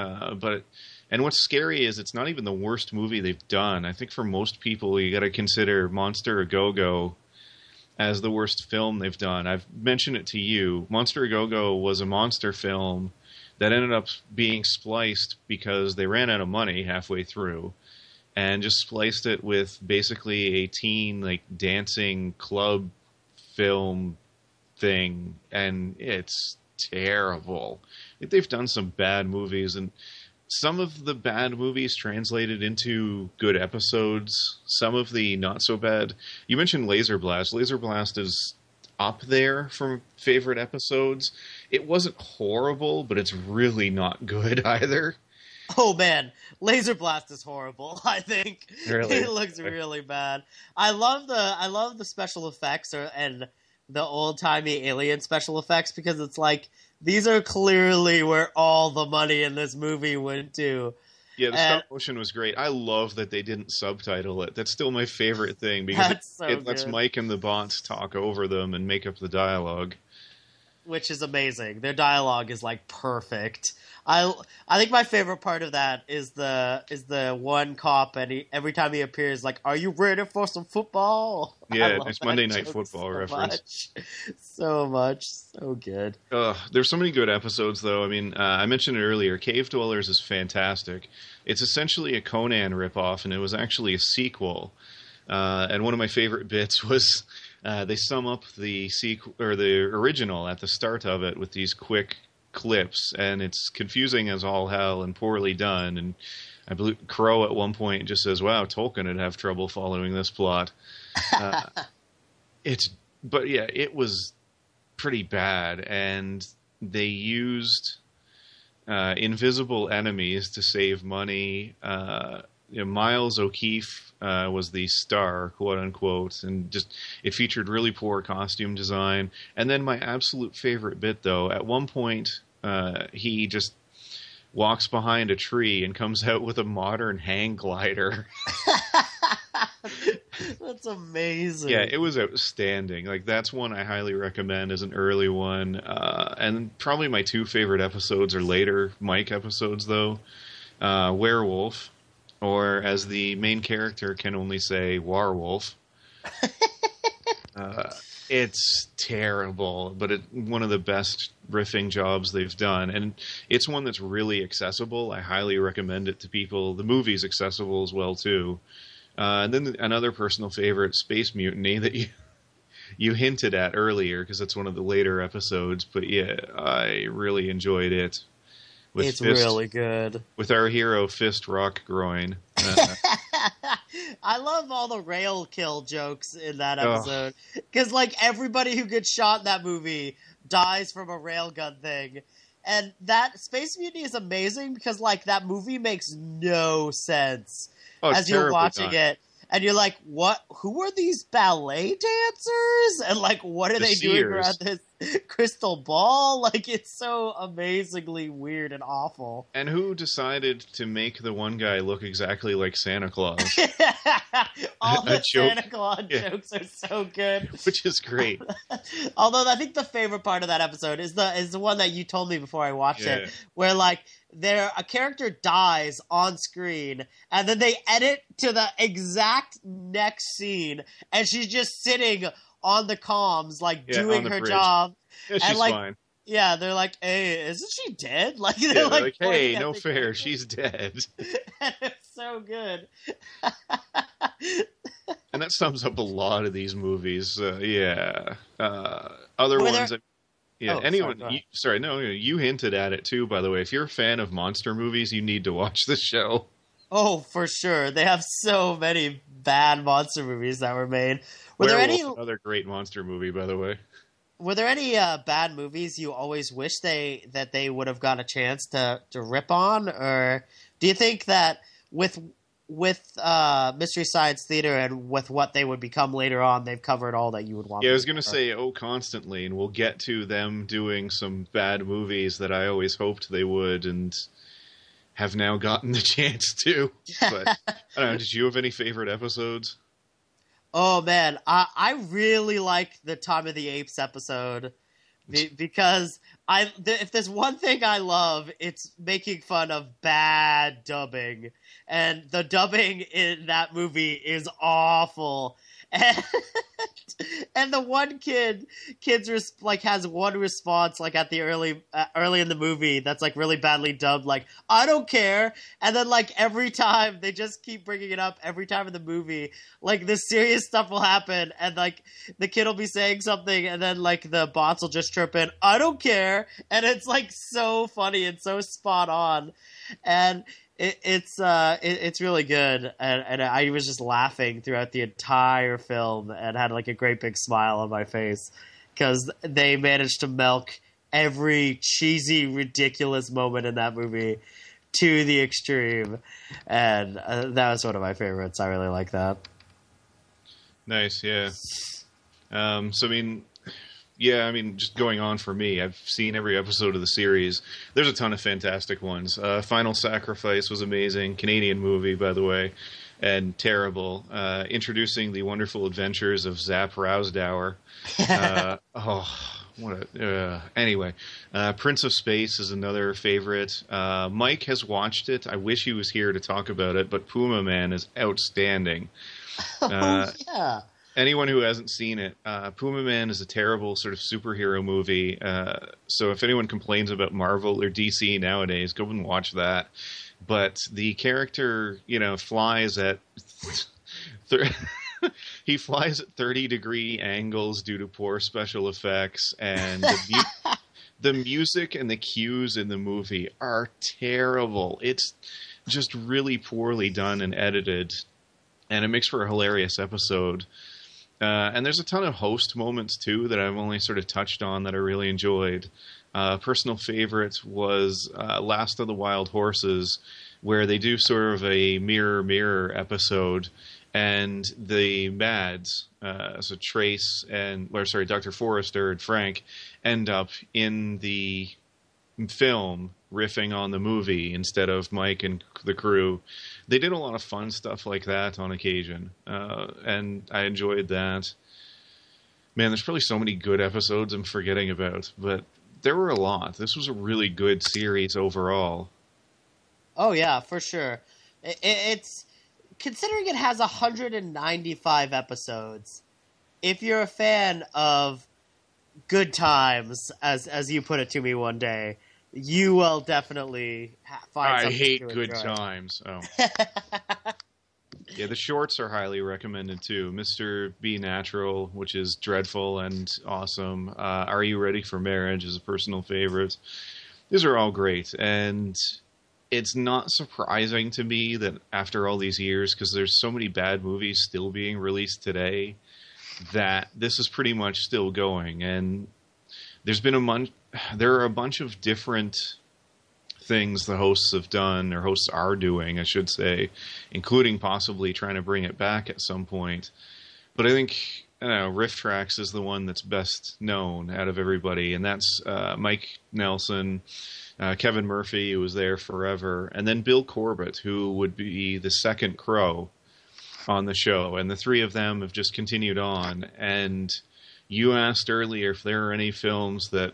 Speaker 4: And what's scary is it's not even the worst movie they've done. I think for most people, you got to consider Monster A Go-Go as the worst film they've done. I've mentioned it to you. Monster A Go-Go was a monster film that ended up being spliced because they ran out of money halfway through, and just spliced it with basically a teen like dancing club film thing, and it's terrible. They've done some bad movies, and some of the bad movies translated into good episodes. Some of the not so bad. You mentioned Laser Blast. Laser Blast is up there from favorite episodes. It wasn't horrible, but it's really not good either.
Speaker 3: Oh man, Laser Blast is horrible. I think
Speaker 4: Really?
Speaker 3: it looks really bad. I love the special effects and the old timey alien special effects, because it's like these are clearly where all the money in this movie went to.
Speaker 4: Yeah, the stop motion was great. I love that they didn't subtitle it. That's still my favorite thing, because it lets
Speaker 3: good.
Speaker 4: Mike and the bots talk over them and make up the dialogue.
Speaker 3: Which is amazing. Their dialogue is like perfect. I think my favorite part of that is the one cop, and every time he appears, like, "Are you ready for some football?"
Speaker 4: Yeah, it's Monday Night Football reference.
Speaker 3: So much, so good.
Speaker 4: There's so many good episodes, though. I mean, I mentioned it earlier. Cave Dwellers is fantastic. It's essentially a Conan ripoff, and it was actually a sequel. And one of my favorite bits was they sum up the sequel or the original at the start of it with these quick clips, and it's confusing as all hell and poorly done. And I believe Crow at one point just says, "Wow, Tolkien would have trouble following this plot." But yeah, it was pretty bad, and they used invisible enemies to save money. Miles O'Keefe was the star, quote unquote, and just it featured really poor costume design. And then my absolute favorite bit, though, at one point he just walks behind a tree and comes out with a modern hang glider.
Speaker 3: That's amazing.
Speaker 4: Yeah, it was outstanding. Like, that's one I highly recommend as an early one. And probably my two favorite episodes are later Mike episodes, though. Werewolf, or as the main character can only say, Warwolf. It's terrible, but one of the best riffing jobs they've done. And it's one that's really accessible. I highly recommend it to people. The movie's accessible as well, too. And then another personal favorite, Space Mutiny, that you hinted at earlier, because it's one of the later episodes. But yeah, I really enjoyed it.
Speaker 3: It's really good.
Speaker 4: With our hero, Fist Rock Groin.
Speaker 3: I love all the rail kill jokes in that episode. Because, like, everybody who gets shot in that movie dies from a railgun thing. And that Space Mutiny is amazing because, like, that movie makes no sense as you're watching it. And you're like, what? Who are these ballet dancers? And, like, what are they doing around this crystal ball? Like, it's so amazingly weird and awful.
Speaker 4: And who decided to make the one guy look exactly like Santa Claus?
Speaker 3: All the Santa Claus jokes are so good.
Speaker 4: Which is great.
Speaker 3: Although I think the favorite part of that episode is the one that you told me before I watched it, where, like, a character dies on screen, and then they edit to the exact next scene, and she's just sitting on the comms, like, doing her job.
Speaker 4: Yeah, she's fine.
Speaker 3: Yeah, they're like, "Hey, isn't she dead?" Like,
Speaker 4: they're like, "Hey, no fair, she's dead."
Speaker 3: And it's so good.
Speaker 4: And that sums up a lot of these movies. Other ones. Yeah, anyone. You hinted at it too. By the way, if you're a fan of monster movies, you need to watch this show.
Speaker 3: Oh, for sure. They have so many bad monster movies that were made.
Speaker 4: Another great monster movie, by the way.
Speaker 3: Were there any bad movies you always wish that they would have got a chance to rip on, or do you think that with Mystery Science Theater and with what they would become later on, they've covered all that you would want?
Speaker 4: Yeah, I was going to say, constantly, and we'll get to them doing some bad movies that I always hoped they would, and have now gotten the chance to. But I don't know. Did you have any favorite episodes?
Speaker 3: Oh man, I really like the Time of the Apes episode because if there's one thing I love, it's making fun of bad dubbing, and the dubbing in that movie is awful. And the one kid's like has one response like at the early in the movie that's like really badly dubbed, like I don't care, and then like every time they just keep bringing it up every time in the movie, like this serious stuff will happen and like the kid will be saying something and then like the bots will just chirp in I don't care, and it's like so funny and so spot on, and it's really good, and I was just laughing throughout the entire film and had like a great big smile on my face because they managed to milk every cheesy, ridiculous moment in that movie to the extreme, and that was one of my favorites. I really like that.
Speaker 4: Nice, yeah. So I mean, just going on for me, I've seen every episode of the series. There's a ton of fantastic ones. Final Sacrifice was amazing. Canadian movie, by the way, and terrible. Introducing the wonderful adventures of Zap Rousdower. Anyway, Prince of Space is another favorite. Mike has watched it. I wish he was here to talk about it, but Puma Man is outstanding.
Speaker 3: Yeah.
Speaker 4: Anyone who hasn't seen it, Puma Man is a terrible sort of superhero movie. So if anyone complains about Marvel or DC nowadays, go and watch that. But the character, flies at he flies at 30-degree angles due to poor special effects, and the music and the cues in the movie are terrible. It's just really poorly done and edited, and it makes for a hilarious episode. And there's a ton of host moments, too, that I've only sort of touched on that I really enjoyed. Personal favorite was Last of the Wild Horses, where they do sort of a mirror episode, and the Mads, so Trace Dr. Forrester and Frank, end up in the film riffing on the movie instead of Mike and the crew. They did a lot of fun stuff like that on occasion, and I enjoyed that. Man, there's probably so many good episodes I'm forgetting about, but there were a lot. This was a really good series overall.
Speaker 3: Oh yeah, for sure. It's considering it has 195 episodes. If you're a fan of good times, as you put it to me one day, you will definitely find something
Speaker 4: I hate
Speaker 3: to
Speaker 4: good
Speaker 3: enjoy.
Speaker 4: times. Oh. Yeah, the shorts are highly recommended too. Mr. Be Natural, which is dreadful and awesome. Are You Ready for Marriage is a personal favorite. These are all great, and it's not surprising to me that after all these years, because there's so many bad movies still being released today, that this is pretty much still going. And there are a bunch of different things the hosts have done, or hosts are doing, I should say, including possibly trying to bring it back at some point. But I think Riff Tracks is the one that's best known out of everybody, and that's Mike Nelson, Kevin Murphy, who was there forever, and then Bill Corbett, who would be the second Crow on the show. And the three of them have just continued on. And you asked earlier if there are any films that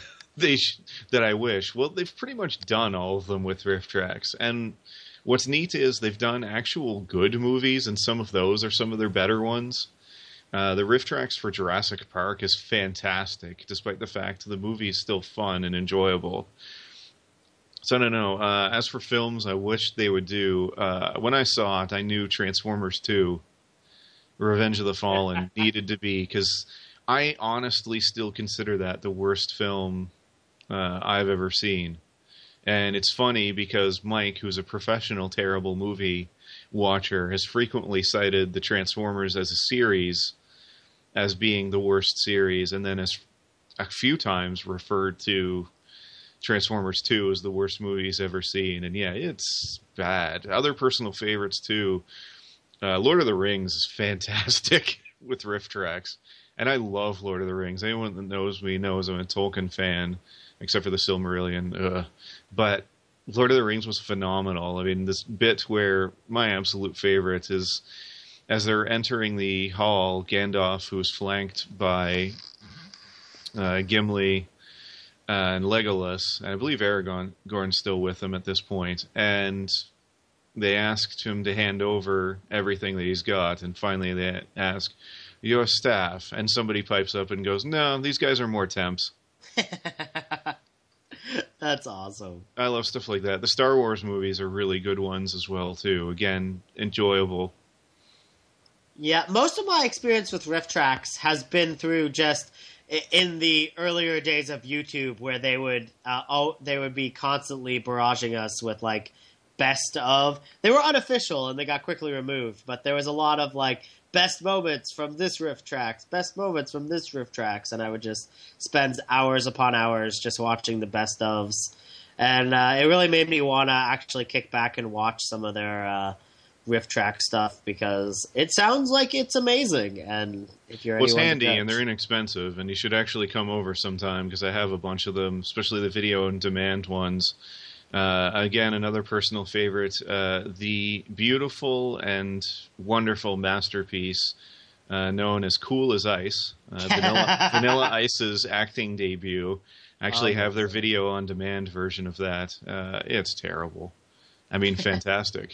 Speaker 4: that I wish. Well, they've pretty much done all of them with Riff Tracks. And what's neat is they've done actual good movies, and some of those are some of their better ones. The Riff Tracks for Jurassic Park is fantastic, despite the fact the movie is still fun and enjoyable. So I don't know. As for films I wish they would do, when I saw it, I knew Transformers 2, Revenge of the Fallen, needed to be, because I honestly still consider that the worst film I've ever seen. And it's funny because Mike, who's a professional terrible movie watcher, has frequently cited the Transformers as a series as being the worst series, and then has a few times referred to Transformers 2 as the worst movie he's ever seen. And yeah, it's bad. Other personal favorites too. Lord of the Rings is fantastic with Riff Tracks. And I love Lord of the Rings. Anyone that knows me knows I'm a Tolkien fan, except for the Silmarillion. But Lord of the Rings was phenomenal. I mean, this bit where my absolute favorite is as they're entering the hall, Gandalf, who's flanked by Gimli and Legolas, and I believe Aragorn's still with them at this point, and they asked him to hand over everything that he's got, and finally they ask, your staff, and somebody pipes up and goes, no, these guys are more temps.
Speaker 3: That's awesome.
Speaker 4: I love stuff like that. The Star Wars movies are really good ones as well, too. Again, enjoyable.
Speaker 3: Yeah, most of my experience with riff tracks has been through just in the earlier days of YouTube, where they would be constantly barraging us with like best of. They were unofficial and they got quickly removed, but there was a lot of like best moments from this riff tracks, best moments from this riff tracks, and I would just spend hours upon hours just watching the best ofs, and it really made me want to actually kick back and watch some of their riff track stuff, because it sounds like it's amazing. And if you're
Speaker 4: it's handy and they're inexpensive, and you should actually come over sometime, because I have a bunch of them, especially the video on demand ones. Again, another personal favorite, the beautiful and wonderful masterpiece known as Cool as Ice, Vanilla Ice's acting debut. I actually have their video on demand version of that. It's terrible. I mean, fantastic.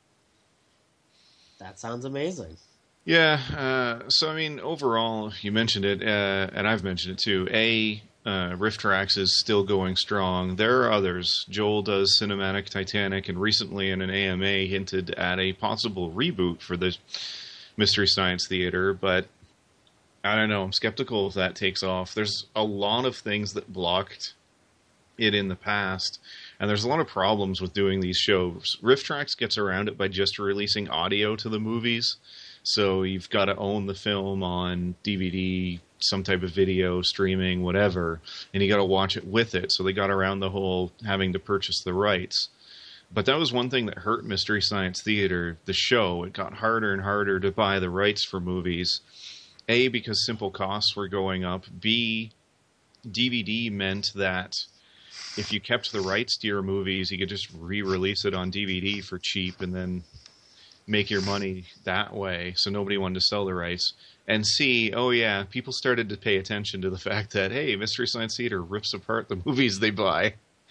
Speaker 3: That sounds amazing.
Speaker 4: Yeah, so I mean, overall, you mentioned it, and I've mentioned it too. Riff Tracks is still going strong. There are others. Joel does Cinematic Titanic, and recently in an AMA hinted at a possible reboot for the Mystery Science Theater, but I don't know. I'm skeptical if that takes off. There's a lot of things that blocked it in the past, and there's a lot of problems with doing these shows. Riff Tracks gets around it by just releasing audio to the movies, so you've got to own the film on DVD, some type of video, streaming, whatever, and you got to watch it with it. So they got around the whole having to purchase the rights. But that was one thing that hurt Mystery Science Theater, the show. It got harder and harder to buy the rights for movies. A, because simple costs were going up. B, DVD meant that if you kept the rights to your movies, you could just re-release it on DVD for cheap and then make your money that way. So nobody wanted to sell the rights. And C, oh yeah, people started to pay attention to the fact that, hey, Mystery Science Theater rips apart the movies they buy.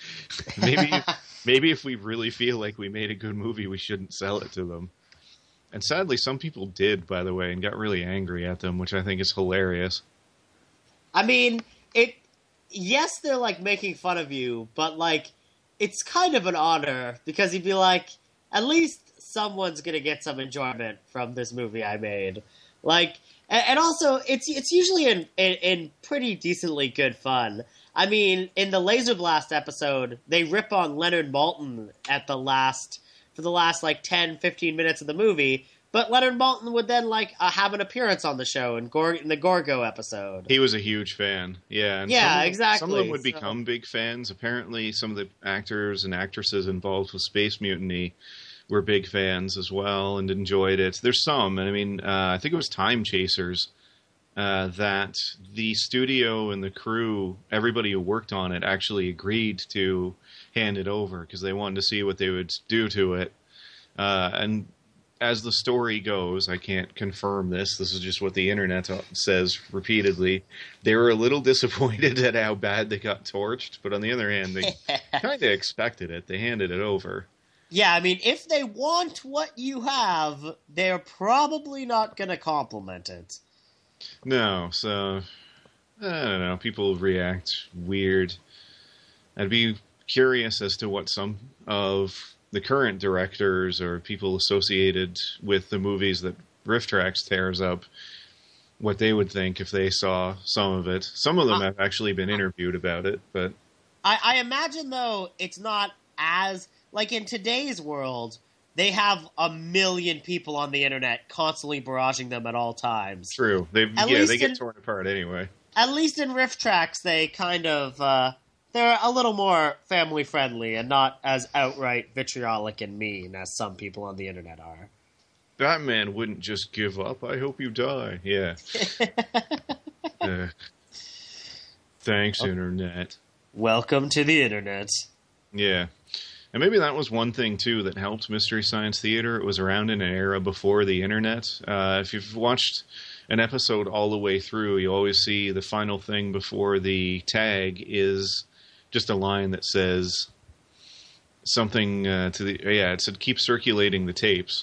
Speaker 4: Maybe if we really feel like we made a good movie, we shouldn't sell it to them. And sadly, some people did, by the way, and got really angry at them, which I think is hilarious.
Speaker 3: I mean, yes, they're like making fun of you, but like, it's kind of an honor, because you'd be like, at least someone's gonna get some enjoyment from this movie I made. Like, and also, it's usually in pretty decently good fun. I mean, in the Laser Blast episode, they rip on Leonard Maltin for the last like 10, 15 minutes of the movie, but Leonard Maltin would then like have an appearance on the show in the Gorgo episode.
Speaker 4: He was a huge fan, yeah. And
Speaker 3: exactly.
Speaker 4: Some of them would become big fans. Apparently, some of the actors and actresses involved with Space Mutiny were big fans as well and enjoyed it. There's some, and I mean, I think it was Time Chasers, that the studio and the crew, everybody who worked on it, actually agreed to hand it over because they wanted to see what they would do to it. And as the story goes, I can't confirm this. This is just what the internet says repeatedly. They were a little disappointed at how bad they got torched, but on the other hand, they kind of expected it. They handed it over.
Speaker 3: Yeah, I mean, if they want what you have, they're probably not going to compliment it.
Speaker 4: No, so, I don't know, people react weird. I'd be curious as to what some of the current directors or people associated with the movies that Riff Tracks tears up, what they would think if they saw some of it. Some of them have actually been interviewed about it, but...
Speaker 3: I imagine, though, it's not as... Like, in today's world, they have a million people on the internet constantly barraging them at all times.
Speaker 4: True. They get torn apart anyway. At
Speaker 3: least in Riff Tracks, they kind of... they're a little more family-friendly and not as outright vitriolic and mean as some people on the internet are.
Speaker 4: Batman wouldn't just give up. I hope you die. Yeah. Thanks, Internet.
Speaker 3: Welcome to the internet.
Speaker 4: Yeah. And maybe that was one thing, too, that helped Mystery Science Theater. It was around in an era before the internet. If you've watched an episode all the way through, you always see the final thing before the tag is just a line that says something it said, keep circulating the tapes.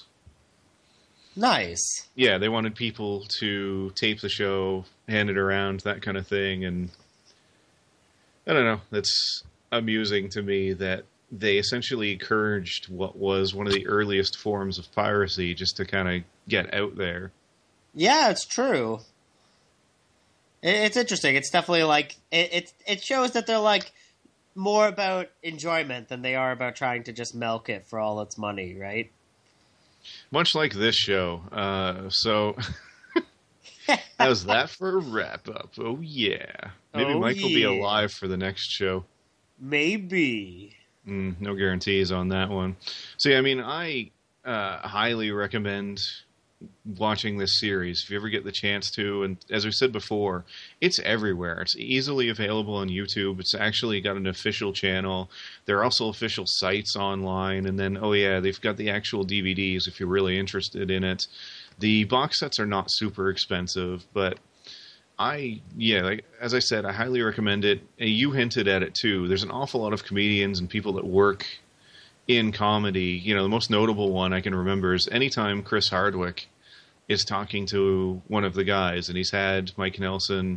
Speaker 3: Nice.
Speaker 4: Yeah, they wanted people to tape the show, hand it around, that kind of thing. And I don't know, that's amusing to me that they essentially encouraged what was one of the earliest forms of piracy just to kind of get out there.
Speaker 3: Yeah, it's true. It's interesting. It's definitely like it shows that they're like more about enjoyment than they are about trying to just milk it for all its money, right?
Speaker 4: Much like this show. So how's that for a wrap up? Oh yeah, maybe Mike will be alive for the next show.
Speaker 3: Maybe.
Speaker 4: No guarantees on that one. So yeah, I mean, I highly recommend watching this series if you ever get the chance to. And as we said before, it's everywhere. It's easily available on YouTube. It's actually got an official channel. There are also official sites online. And then, they've got the actual DVDs if you're really interested in it. The box sets are not super expensive, but as I said, I highly recommend it. You hinted at it too. There's an awful lot of comedians and people that work in comedy. You know, the most notable one I can remember is anytime Chris Hardwick is talking to one of the guys, and he's had Mike Nelson,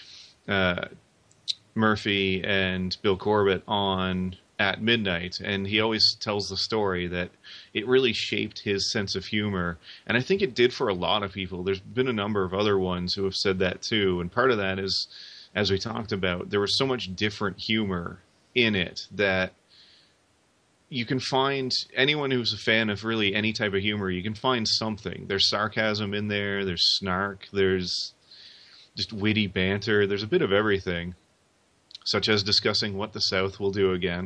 Speaker 4: Murphy, and Bill Corbett on at midnight, and he always tells the story that it really shaped his sense of humor, and I think it did for a lot of people. There's been a number of other ones who have said that too, and part of that is, as we talked about, there was so much different humor in it that you can find anyone who's a fan of really any type of humor, you can find something. There's sarcasm in there, there's snark, there's just witty banter, there's a bit of everything, such as discussing what the South will do again.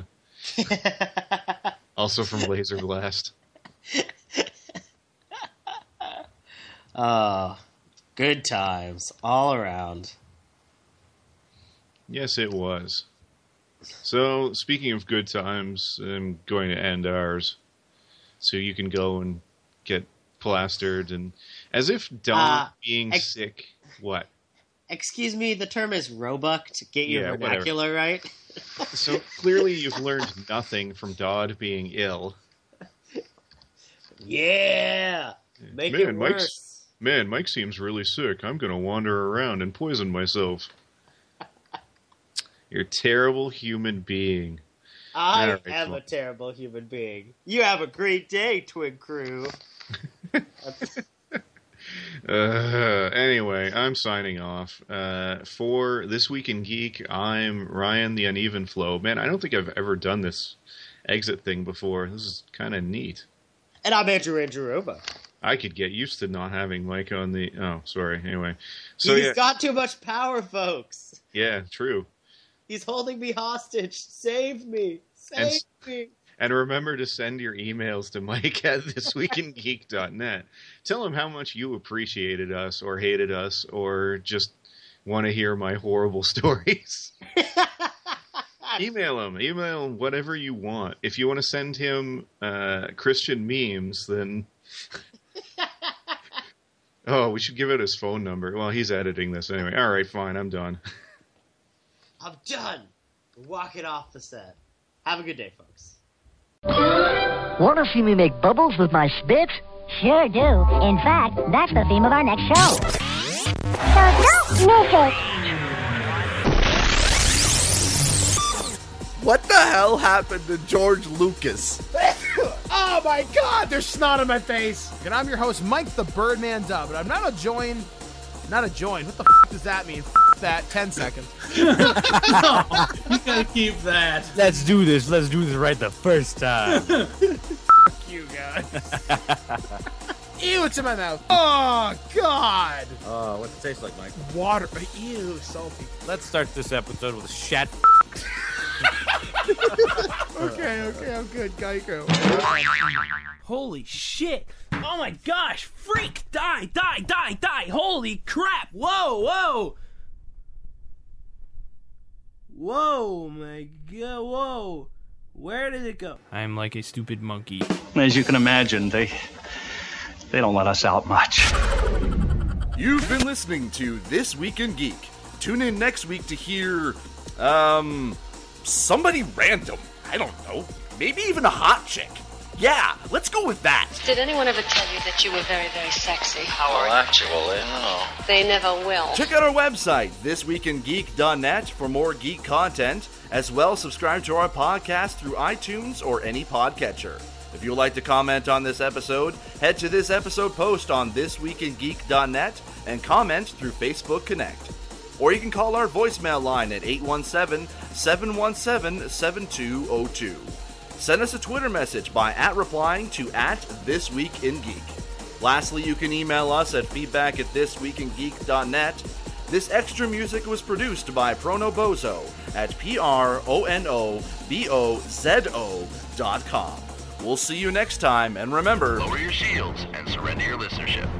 Speaker 4: Also from Laser Blast.
Speaker 3: Good times all around.
Speaker 4: Yes, it was. So, speaking of good times, I'm going to end ours. So you can go and get plastered. And as if Don being sick... What?
Speaker 3: Excuse me, the term is Roebuck to get your vernacular right.
Speaker 4: So clearly you've learned nothing from Dodd being ill.
Speaker 3: Yeah! Make it worse.
Speaker 4: Mike seems really sick. I'm going to wander around and poison myself. You're a terrible human being.
Speaker 3: I am a terrible human being. You have a great day, Twin Crew.
Speaker 4: Anyway, I'm signing off. For This Week in Geek, I'm Ryan the Uneven Flow. Man, I don't think I've ever done this exit thing before. This is kind of neat.
Speaker 3: And I'm Andrew Roebuck.
Speaker 4: I could get used to not having Mike on the... Oh, sorry. Anyway. So,
Speaker 3: He's got too much power, folks.
Speaker 4: Yeah, true.
Speaker 3: He's holding me hostage. Save me. Save me.
Speaker 4: And remember to send your emails to Mike at thisweekingeek.net. Tell him how much you appreciated us or hated us or just want to hear my horrible stories. Email him. Email whatever you want. If you want to send him Christian memes, then... Oh, we should give out his phone number. Well, he's editing this anyway. All right, fine. I'm done.
Speaker 3: I'm done. Walking off the set. Have a good day, folks.
Speaker 5: Want to see me make bubbles with my spit?
Speaker 6: Sure do. In fact, that's the theme of our next show. So don't miss it.
Speaker 2: What the hell happened to George Lucas?
Speaker 1: Oh my god, there's snot on my face. And I'm your host, Mike the Birdman Dub, and I'm not a join. What the f does that mean? F that, 10 seconds.
Speaker 7: No, you gotta keep that.
Speaker 8: Let's do this right the first time.
Speaker 1: Fuck you guys. Ew, it's in my mouth. Oh, God.
Speaker 8: What's it taste like, Mike?
Speaker 1: Water. Ew, salty.
Speaker 8: Let's start this episode with a shat.
Speaker 1: Okay, I'm good. Geico.
Speaker 7: Holy shit. Oh my gosh. Freak. Die. Holy crap. Whoa. Whoa, my god. Where did it go?
Speaker 8: I'm like a stupid monkey.
Speaker 9: As you can imagine, they don't let us out much.
Speaker 10: You've been listening to This Week in Geek. Tune in next week to hear, somebody random. I don't know. Maybe even a hot chick. Yeah, let's go with that.
Speaker 11: Did anyone ever tell you that you were very, very sexy?
Speaker 12: Well, actually, no.
Speaker 11: They never will.
Speaker 10: Check out our website, thisweekingeek.net, for more geek content. As well, subscribe to our podcast through iTunes or any podcatcher. If you would like to comment on this episode, head to this episode post on thisweekingeek.net and comment through Facebook Connect. Or you can call our voicemail line at 817-717-7202. Send us a Twitter message by replying to @thisweekingeek. Lastly, you can email us at feedback@thisweekingeek.net. This extra music was produced by Pronobozo at pronobozo.com. We'll see you next time, and remember,
Speaker 12: lower your shields and surrender your listenership.